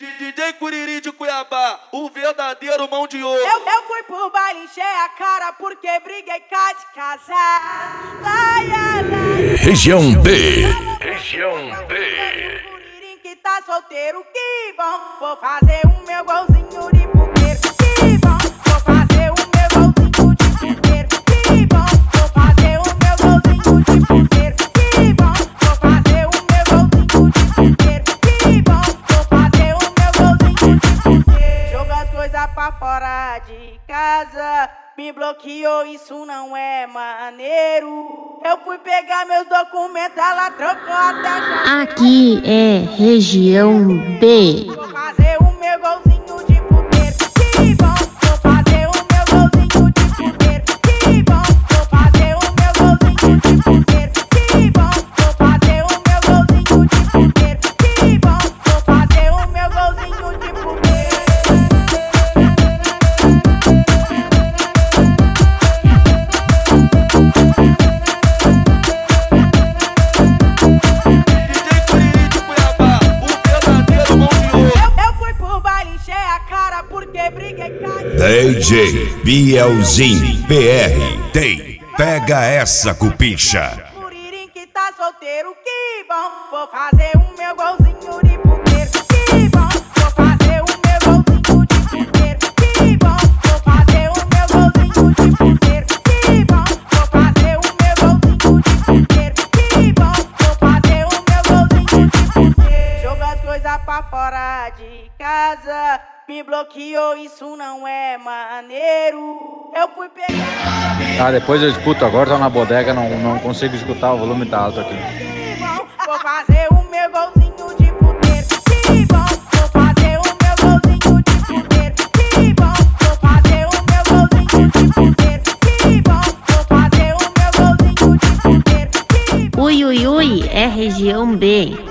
DJ Curiri de Cuiabá, o verdadeiro mão de ouro. Eu fui pro baile, encher a cara porque briguei cá de casar. Região B. Região B. Curirim que tá solteiro, que bom. Vou fazer o meu golzinho de puteiro, que bom. Vou fazer o meu golzinho de puteiro, que bom. Vou fazer o meu golzinho de puteiro, que bom. Vou fazer o meu golzinho de puteiro, que bom. Vou fazer o meu golzinho de puteiro. Joga as coisas pra fora de casa. Me bloqueou, isso não é maneiro. Eu fui pegar meus documentos, ela trocou até a Aqui é Região B. Vou fazer o meu golzinho de puteiro, que bom. Vou fazer o meu golzinho de puteiro, que bom. Vou fazer o meu golzinho de puteiro, que bom. Vou fazer o meu golzinho de puteiro, que bom. Vou fazer o meu golzinho de puteiro. DJ Bielzinho PR. Pega essa cupincha. Curirim que tá solteiro, que bom. Vou fazer o meu golzinho de puteiro, que bom. Vou fazer o meu golzinho de puteiro, que bom. Vou fazer o meu golzinho de puteiro, que bom. Vou fazer o meu golzinho de puteiro, que bom. Vou fazer o meu golzinho de puteiro. Joga as coisas pra fora de casa. Me bloqueou, isso não é maneiro. Eu fui pegar. Tá, depois eu disputo, agora tô na bodega, não consigo escutar, o volume tá alto aqui. Vou fazer o meu golzinho de puteiro, que bom. Vou fazer o meu golzinho de puteiro, que bom. Vou fazer o meu golzinho de puteiro, que bom. Vou fazer o meu golzinho de puteiro, que bom. Ui, ui, ui, é Região B.